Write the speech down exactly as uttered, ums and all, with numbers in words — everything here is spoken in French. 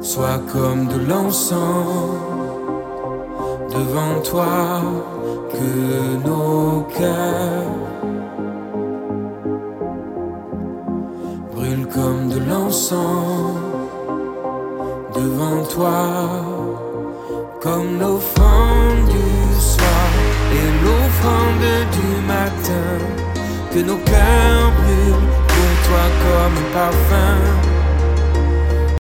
Sois comme de l'encens devant toi, que nos cœurs brûlent comme de l'encens devant toi, comme l'offrande du soir et l'offrande du matin, que nos cœurs brûlent pour toi comme un parfum.